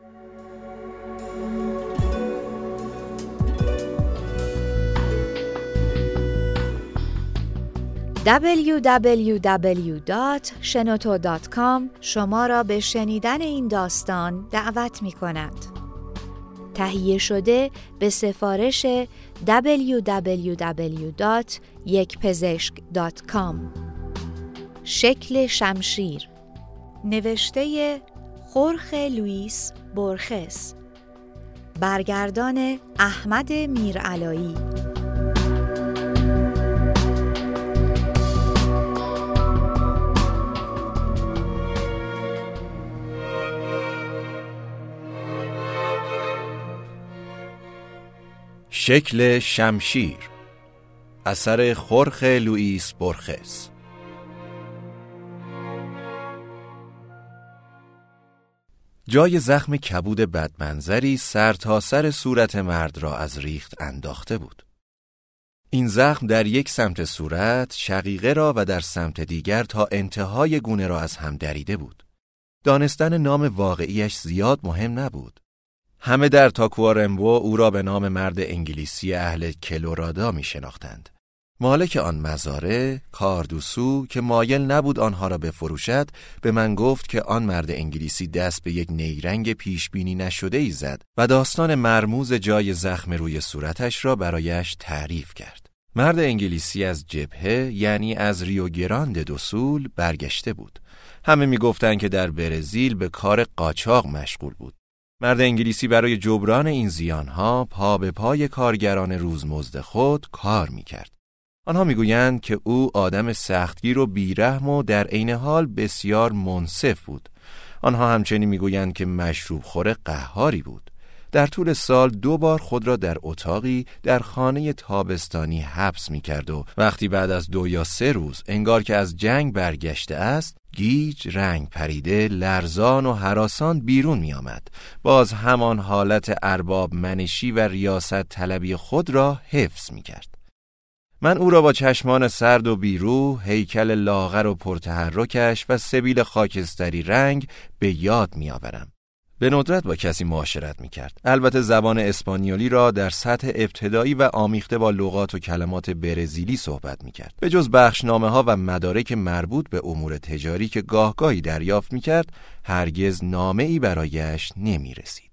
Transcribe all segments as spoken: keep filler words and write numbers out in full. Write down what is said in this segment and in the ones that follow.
دبلیو دبلیو دبلیو دات شنوتو دات کام شما را به شنیدن این داستان دعوت می کند. تهیه شده به سفارش دبلیو دبلیو دبلیو دات یک پزشک دات کام. شکل شمشیر، نوشته خورخه لوئیس بورخس، برگردان احمد میرعلایی. شکل شمشیر، اثر خورخه لوئیس بورخس. جای زخم کبود بدمنظری سر تا سر صورت مرد را از ریخت انداخته بود. این زخم در یک سمت صورت شقیقه را و در سمت دیگر تا انتهای گونه را از هم دریده بود. دانستن نام واقعیش زیاد مهم نبود. همه در تاکوارمبو او را به نام مرد انگلیسی اهل کلورادا می شناختند. مالک آن مزارع، کاردوسو، که مایل نبود آنها را بفروشد، به من گفت که آن مرد انگلیسی دست به یک نیرنگ پیشبینی نشده ای زد و داستان مرموز جای زخم روی صورتش را برایش تعریف کرد. مرد انگلیسی از جبهه، یعنی از ریو گراند دو سول، برگشته بود. همه می گفتند که در برزیل به کار قاچاق مشغول بود. مرد انگلیسی برای جبران این زیانها پا به پای کارگران روزمزد خود کار می‌کرد. آنها می‌گویند که او آدم سختگیر و بیرحم و در عین حال بسیار منصف بود. آنها همچنین می‌گویند که مشروب خور قهاری بود. در طول سال دو بار خود را در اتاقی در خانه تابستانی حبس می‌کرد و وقتی بعد از دو یا سه روز انگار که از جنگ برگشته است، گیج، رنگ پریده، لرزان و هراسان بیرون می آمد. باز همان حالت ارباب منشی و ریاست طلبی خود را حفظ می کرد. من او را با چشمان سرد و بیروح، هیکل لاغر و پرتحرکش و سبیل خاکستری رنگ به یاد می آورم. به ندرت با کسی معاشرت می کرد. البته زبان اسپانیولی را در سطح ابتدایی و آمیخته با لغات و کلمات برزیلی صحبت می کرد. به جز بخشنامه ها و مدارک مربوط به امور تجاری که گاهگاهی دریافت می کرد، هرگز نامه ای برایش نمی رسید.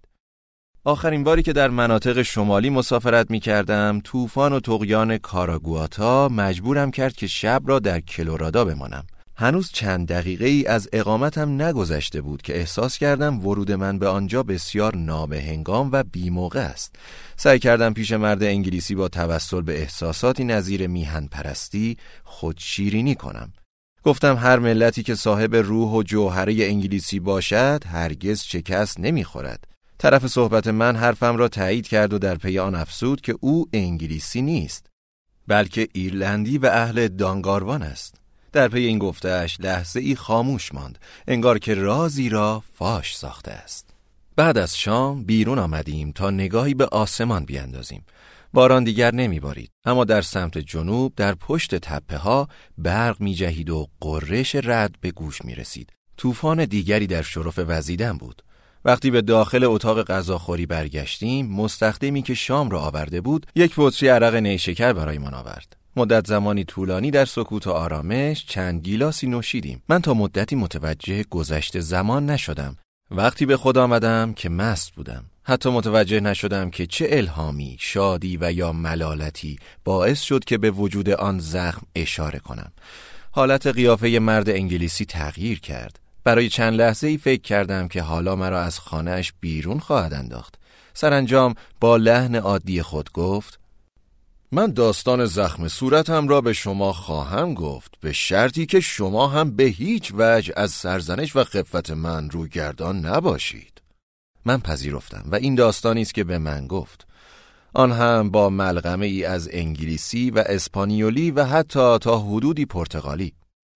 آخرین باری که در مناطق شمالی مسافرت می کردم، طوفان و طغیان کاراگواتا مجبورم کرد که شب را در کلورادا بمانم. هنوز چند دقیقه ای از اقامتم نگذشته بود که احساس کردم ورود من به آنجا بسیار نابهنگام و بی‌موقع است. سعی کردم پیش مرد انگلیسی با توسل به احساساتی نظیر میهن پرستی خودشیرینی کنم. گفتم هر ملتی که صاحب روح و جوهره انگلیسی باشد هرگز شکست نمیخورد. طرف صحبت من حرفم را تایید کرد و در پی آن افزود که او انگلیسی نیست، بلکه ایرلندی و اهل دانگاروان است. در پی این گفته‌اش لحظه ای خاموش ماند، انگار که رازی را فاش ساخته است. بعد از شام بیرون آمدیم تا نگاهی به آسمان بیاندازیم. باران دیگر نمیبارید، اما در سمت جنوب در پشت تپه ها برق می جهید و قررش رعد به گوش می رسید. طوفان دیگری در شرف وزیدن بود. وقتی به داخل اتاق غذاخوری برگشتیم، مستخدمی که شام را آورده بود یک بطری عرق نیشکر برایمان آورد. مدت زمانی طولانی در سکوت و آرامش چند گیلاسی نوشیدیم. من تا مدتی متوجه گذشت زمان نشدم. وقتی به خود آمدم که مست بودم. حتی متوجه نشدم که چه الهامی، شادی و یا ملالتی باعث شد که به وجود آن زخم اشاره کنم. حالت قیافه مرد انگلیسی تغییر کرد. برای چند لحظه ای فکر کردم که حالا مرا از خانه‌اش بیرون خواهد انداخت. سرانجام با لحن عادی خود گفت: من داستان زخم صورتم را به شما خواهم گفت، به شرطی که شما هم به هیچ وجه از سرزنش و خفت من روگردان نباشید. من پذیرفتم و این داستانی است که به من گفت، آن هم با ملغمه ای از انگلیسی و اسپانیولی و حتی تا حدودی پرتغالی.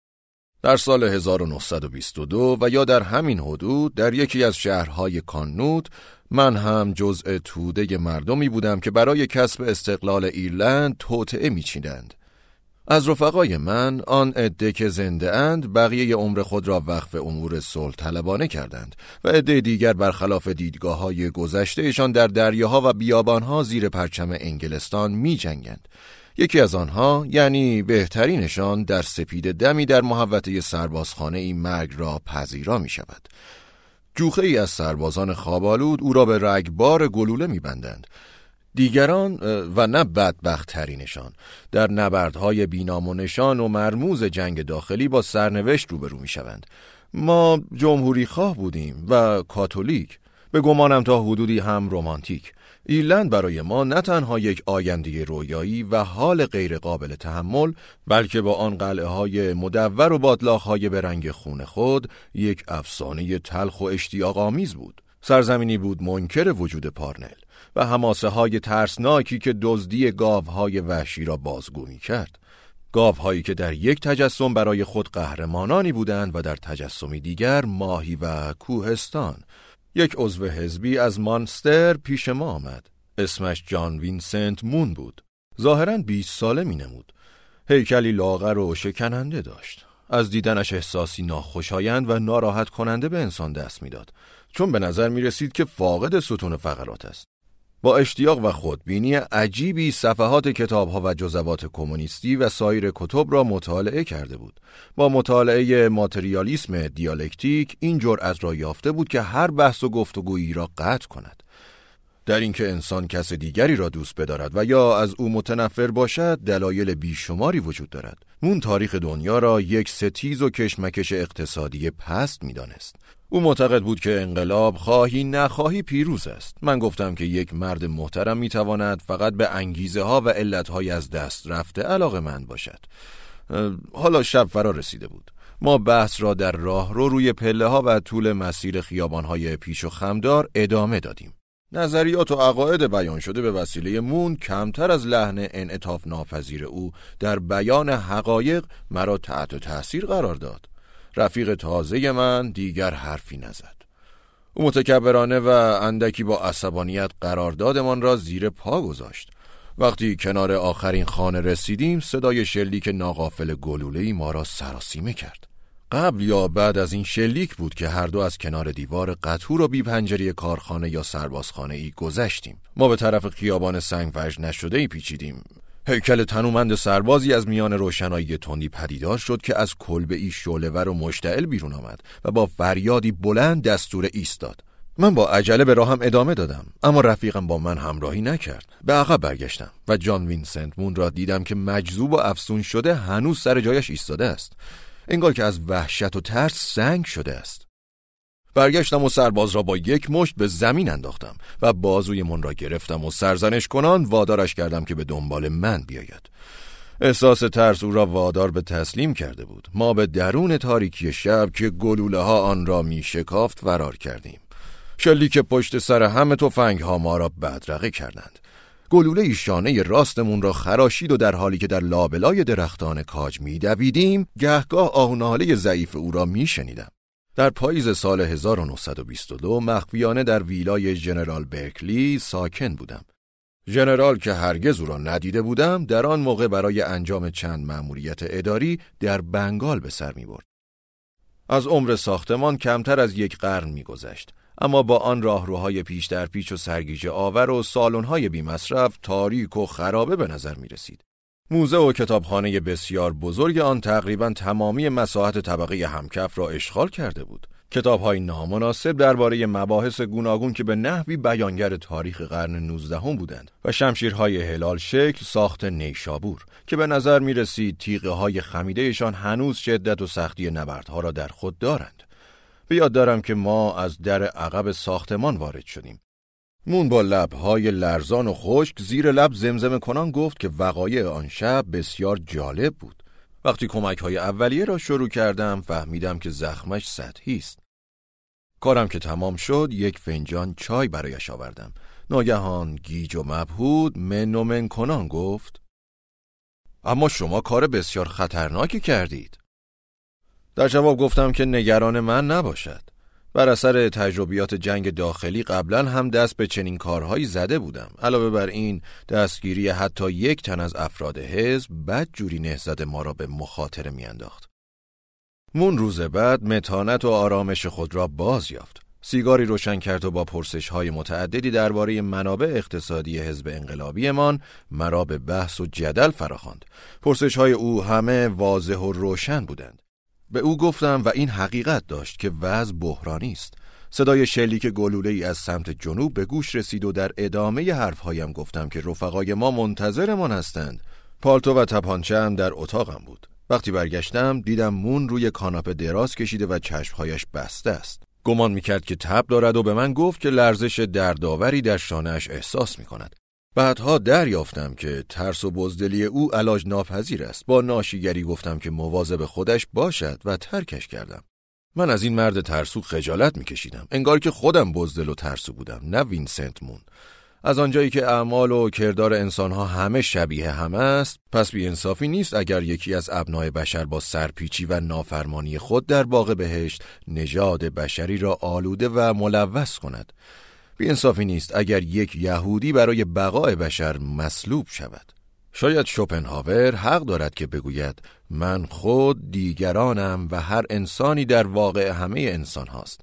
در سال هزار و نهصد و بیست و دو و یا در همین حدود در یکی از شهرهای کانوت من هم جزء توده مردمی بودم که برای کسب استقلال ایرلند توطئه می‌چیدند. از رفقای من آن عده که زنده اند بقیه عمر خود را وقف امور صلح طلبانه کردند و عده دیگر برخلاف دیدگاه‌های گذشتهشان در دریاها و بیابانها زیر پرچم انگلستان می جنگند. یکی از آنها، یعنی بهترینشان، در سپید دمی در محوطه سربازخانه ای مرگ را پذیرا می شود. جوخه ای از سربازان خوابالود او را به رگبار گلوله می بندند. دیگران و نه بدبخت ترینشان در نبردهای بینام و نشان و مرموز جنگ داخلی با سرنوشت روبرو می شوند. ما جمهوری خواه بودیم و کاتولیک، به گمانم تا حدودی هم رمانتیک. ایرلند برای ما نه تنها یک آینده رویایی و حال غیر قابل تحمل، بلکه با آن قلعه های مدور و باتلاق های به رنگ خون خود یک افسانه تلخ و اشتیاق آمیز بود. سرزمینی بود منکر وجود پارنل و حماسه های ترسناکی که دزدی گاوهای وحشی را بازگو می کرد. گاوهایی که در یک تجسم برای خود قهرمانانی بودند و در تجسمی دیگر ماهی و کوهستان. یک عضو حزبی از مانستر پیش ما آمد. اسمش جان وینسنت مون بود. ظاهراً بیست ساله می نمود. هیکلی لاغر و شکننده داشت. از دیدنش احساسی ناخوشایند و ناراحت کننده به انسان دست می داد، چون به نظر می رسید که فاقد ستون فقرات است. با اشتیاق و خودبینی عجیبی صفحات کتاب‌ها و جزوات کمونیستی و سایر کتب را مطالعه کرده بود. با مطالعه ماتریالیسم دیالکتیک این جرأت را یافته بود که هر بحث و گفتگویی را قطع کند. در اینکه انسان کس دیگری را دوست بدارد و یا از او متنفر باشد دلایل بیشماری وجود دارد. مون تاریخ دنیا را یک ستیز و کشمکش اقتصادی پست می‌دانست. او معتقد بود که انقلاب خواهی نخواهی پیروز است. من گفتم که یک مرد محترم میتواند فقط به انگیزه ها و علتهای از دست رفته علاقه‌مند باشد. حالا شب فرا رسیده بود. ما بحث را در راه رو روی پله ها و طول مسیر خیابان های پیش و خمدار ادامه دادیم. نظریات و عقاید بیان شده به وسیله مون کمتر از لحن انعطاف ناپذیر او در بیان حقایق مرا تحت تاثیر قرار داد. رفیق تازه من دیگر حرفی نزد. او متکبرانه و اندکی با عصبانیت قراردادمان را زیر پا گذاشت. وقتی کنار آخرین خانه رسیدیم صدای شلیک ناغافل گلوله‌ای ما را سراسیمه کرد. قبل یا بعد از این شلیک بود که هر دو از کنار دیوار قطور و بی پنجره کارخانه یا سربازخانه ای گذشتیم. ما به طرف خیابان سنگ وجه نشده ای پیچیدیم. هیکل تنومند سربازی از میان روشنایی تندی پدیدار شد که از کلبه ای شعله‌ور و مشتعل بیرون آمد و با فریادی بلند دستور ایستاد. من با عجله به راهم ادامه دادم، اما رفیقم با من همراهی نکرد. به عقب برگشتم و جان وینسنت مون را دیدم که مجذوب و افسون شده هنوز سر جایش ایستاده است، انگار که از وحشت و ترس سنگ شده است. برگشتم و سرباز را با یک مشت به زمین انداختم و بازوی من را گرفتم و سرزنش کنان وادارش کردم که به دنبال من بیاید. احساس ترس او را وادار به تسلیم کرده بود. ما به درون تاریکی شب که گلوله ها آن را می شکافت فرار کردیم. شلیک پشت سر همه تفنگ ها ما را بدرقه کردند. گلوله شانه راستمون را خراشید و در حالی که در لابلای درختان کاج می دویدیم گهگاه آه و ناله ضعیف او را می شنیدم. در پاییز سال هزار و نهصد و بیست و دو مخفیانه در ویلای ژنرال برکلی ساکن بودم. ژنرال که هرگز او را ندیده بودم در آن موقع برای انجام چند مأموریت اداری در بنگال به سر می برد. از عمر ساختمان کمتر از یک قرن می گذشت، اما با آن راهروهای پیش در پیچ و سرگیجه آور و سالن‌های بی مصرف تاریک و خرابه به نظر می رسید. موزه و کتابخانه بسیار بزرگ آن تقریباً تمامی مساحت طبقه همکف را اشغال کرده بود. کتاب‌های نامناسب درباره مباحث گوناگون که به نحوی بیانگر تاریخ قرن نوزدهم بودند و شمشیرهای هلال شکل ساخت نیشابور که به نظر می رسید تیغه‌های خمیدهشان هنوز شدت و سختی نبردها را در خود دارند. به یاد دارم که ما از در عقب ساختمان وارد شدیم. مون با لب‌های لرزان و خشک زیر لب زمزمه کنان گفت که وقایع آن شب بسیار جالب بود. وقتی کمک‌های اولیه را شروع کردم فهمیدم که زخمش سطحی است. کارم که تمام شد یک فنجان چای برایش آوردم. ناگهان گیج و مبهود من و من کنان گفت: اما شما کار بسیار خطرناکی کردید. در جواب گفتم که نگران من نباشد. بر اثر تجربیات جنگ داخلی قبلا هم دست به چنین کارهایی زده بودم. علاوه بر این دستگیری حتی یک تن از افراد حزب بدجوری نهضت ما را به مخاطره میانداخت. مون روز بعد متانت و آرامش خود را باز یافت. سیگاری روشن کرد و با پرسش‌های متعددی درباره منابع اقتصادی حزب انقلابیمان مرا به بحث و جدل فراخواند. پرسش‌های او همه واضح و روشن بودند. به او گفتم و این حقیقت داشت که وضع بحرانی است. صدای شلیک گلوله‌ای از سمت جنوب به گوش رسید و در ادامه حرفهایم گفتم که رفقای ما منتظرمان هستند. پالتو و تپانچه‌ام در اتاقم بود. وقتی برگشتم دیدم مون روی کاناپه دراز کشیده و چشمهایش بسته است. گمان میکرد که تب دارد و به من گفت که لرزش دردآوری در شانه‌اش احساس میکند. بعدها دریافتم که ترس و بزدلی او علاج ناپذیر است. با ناشیگری گفتم که مواظب خودش باشد و ترکش کردم. من از این مرد ترسو خجالت میکشیدم. انگار که خودم بزدل و ترسو بودم، نه وینسنت مون. از آنجایی که اعمال و کردار انسانها همه شبیه هم است، پس بی‌انصافی نیست اگر یکی از ابنای بشر با سرپیچی و نافرمانی خود در باغ بهشت نژاد بشری را آلوده و ملوث کند. بی‌انصافی نیست اگر یک یهودی برای بقای بشر مصلوب شود. شاید شوپنهاور حق دارد که بگوید من خود دیگرانم و هر انسانی در واقع همه انسان هاست.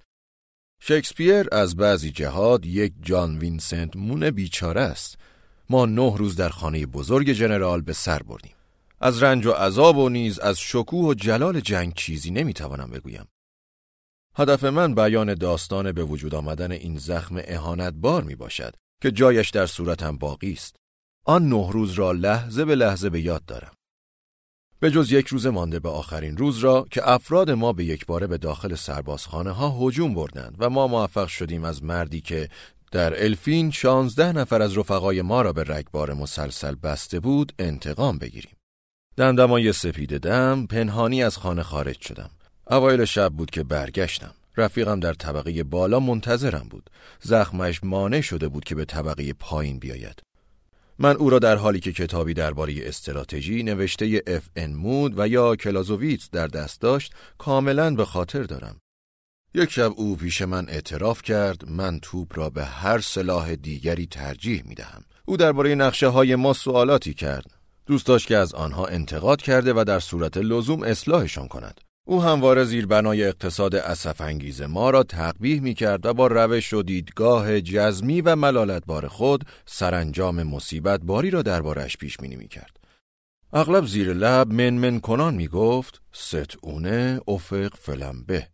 شکسپیر از بعضی جهات یک جان وینسنت مون بیچاره است. ما نه روز در خانه بزرگ جنرال به سر بردیم. از رنج و عذاب و نیز از شکوه و جلال جنگ چیزی نمیتوانم بگویم. هدف من بیان داستان به وجود آمدن این زخم اهانتبار می باشد که جایش در صورتم باقی است. آن نه روز را لحظه به لحظه به یاد دارم. به جز یک روز مانده به آخرین روز را که افراد ما به یک باره به داخل سربازخانه ها هجوم بردند و ما موفق شدیم از مردی که در الفین شانزده نفر از رفقای ما را به رگبار مسلسل بسته بود انتقام بگیریم. دمدمای سپید دم پنهانی از خانه خارج شدم. اوایل شب بود که برگشتم. رفیقم در طبقه بالا منتظرم بود. زخمش مانع شده بود که به طبقه پایین بیاید. من او را در حالی که کتابی درباره استراتژی نوشته اف ان مود و یا کلازوویتس در دست داشت کاملاً به خاطر دارم. یک شب او پیش من اعتراف کرد من توپ را به هر سلاح دیگری ترجیح می دهم. او درباره نقشه های ما سوالاتی کرد. دوست داشت که از آنها انتقاد کرده و در صورت لزوم اصلاحشان کند. او همواره زیر بنای اقتصاد اسف‌انگیز ما را تقبیح می‌کرد و با روش و دیدگاه جزمی و ملالتبار خود سرانجام مصیبت باری را درباره‌اش پیش بینی می‌کرد. اغلب زیر لب منمن کنان می‌گفت ستونه افق فلمبه،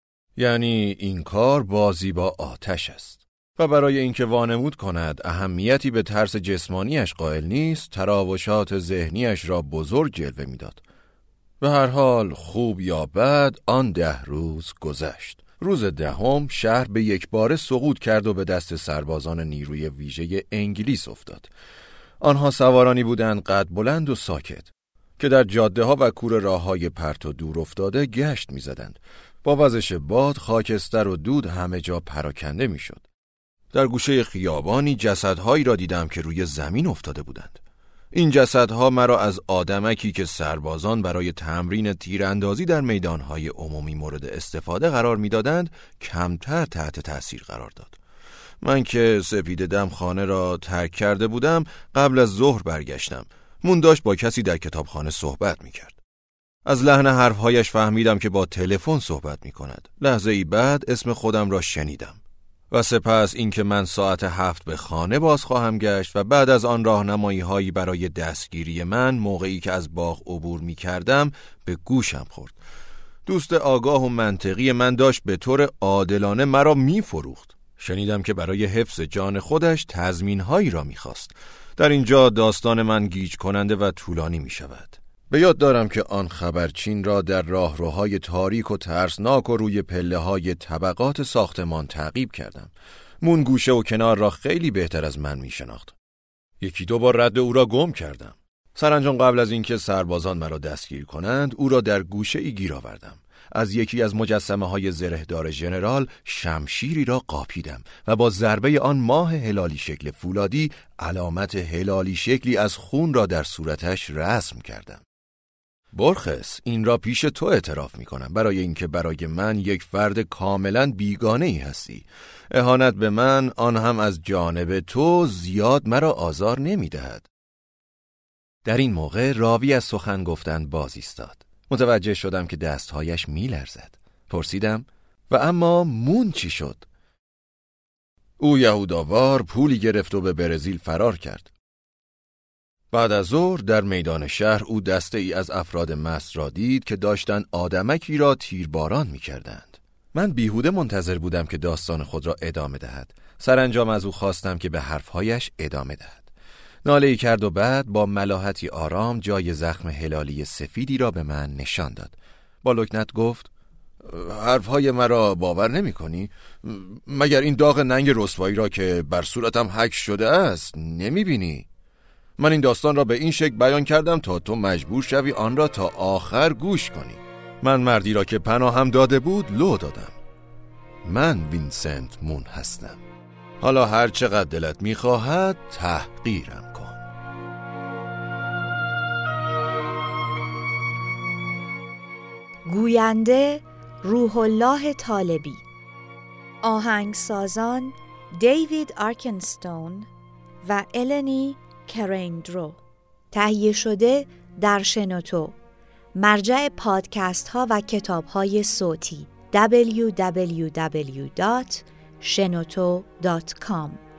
یعنی این کار بازی با آتش است. و برای اینکه وانمود کند اهمیتی به ترس جسمانیش قائل نیست، تراوشات ذهنیش را بزرگ جلوه می‌داد. به هر حال خوب یا بد آن ده روز گذشت. روز دهم شهر به یک باره سقوط کرد و به دست سربازان نیروی ویژه انگلیس افتاد. آنها سوارانی بودند قد بلند و ساکت که در جاده ها و کوره راه های پرت و دور افتاده گشت می زدند. با وزش باد خاکستر و دود همه جا پراکنده می شد. در گوشه خیابانی جسدهایی را دیدم که روی زمین افتاده بودند. این جسدها مرا از آدمکی که سربازان برای تمرین تیراندازی در میدانهای عمومی مورد استفاده قرار میدادند کمتر تحت تأثیر قرار داد. من که سپید دم خانه را ترک کرده بودم قبل از ظهر برگشتم. مون داشت با کسی در کتابخانه صحبت میکرد. از لحن حرفهایش فهمیدم که با تلفن صحبت میکند. لحظه ای بعد اسم خودم را شنیدم. و سپس اینکه من ساعت هفت به خانه باز خواهم گشت و بعد از آن راهنمایی هایی برای دستگیری من موقعی که از باغ عبور می کردم به گوشم خورد. دوست آگاه و منطقی من داشت به طور عادلانه مرا می فروخت. شنیدم که برای حفظ جان خودش تضمین هایی را می خواست. در اینجا داستان من گیج کننده و طولانی می شود. به یاد دارم که آن خبرچین را در راهروهای تاریک و ترسناک و روی پله‌های طبقات ساختمان تعقیب کردم. مون گوشه و کنار را خیلی بهتر از من می شناخت. یکی دو بار رد او را گم کردم. سرانجام قبل از اینکه سربازان مرا دستگیر کنند او را در گوشه ای گیر آوردم. از یکی از مجسمه های زرهدار ژنرال شمشیری را قاپیدم و با ضربه آن ماه هلالی شکل فولادی علامت هلالی شکلی از خون را در صورتش رسم کردم. برخس، این را پیش تو اعتراف می کنم، برای اینکه برای من یک فرد کاملا بیگانه ای هستی. اهانت به من، آن هم از جانب تو، زیاد مرا آزار نمی دهد. در این موقع راوی از سخن گفتن باز ایستاد. متوجه شدم که دستهایش می لرزد. پرسیدم: و اما مون چی شد؟ او یهوداوار پولی گرفت و به برزیل فرار کرد. بعد از ظهر در میدان شهر او دسته ای از افراد مست را دید که داشتند آدمکی را تیرباران می کردند. من بیهوده منتظر بودم که داستان خود را ادامه دهد. سرانجام از او خواستم که به حرفهایش ادامه دهد. ناله‌ای کرد و بعد با ملاحتی آرام جای زخم هلالی سفیدی را به من نشان داد. با لکنت گفت: حرفهای مرا باور نمی کنی؟ مگر این داغ ننگ رسوایی را که بر صورتم حک شده است نمی بینی؟ من این داستان را به این شکل بیان کردم تا تو مجبور شوی آن را تا آخر گوش کنی. من مردی را که پناهم داده بود لو دادم. من وینسنت مون هستم. حالا هر چقدر دلت میخواهد تحقیرم کن. گوینده روح الله طالبی. آهنگسازان دیوید آرکنستون و النی کریندرو. تهیه شده در شنوتو، مرجع پادکست ها و کتاب های صوتی دبلیو دبلیو دبلیو دات شنوتو دات کام.